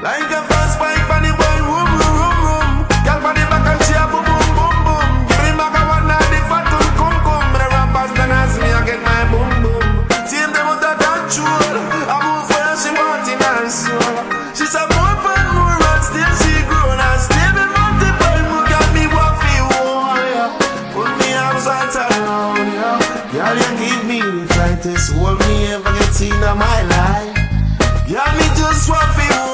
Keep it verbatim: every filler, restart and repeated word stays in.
Like a fast bike on the boy, boom, boom, boom, boom. Girl on the back and she a boom, boom, boom, boom. Give me back a one and the fat one come, come. Me the rappers then ask me I get my boom, boom. Team them out of control. I move where she want in her soul. She said more fun, more and still she grown. And still be multiple, more got me what feel, oh, yeah. Put me arms right around, yeah. Girl, you give me the tightest hold me ever get seen in my life. Girl, me just want feel.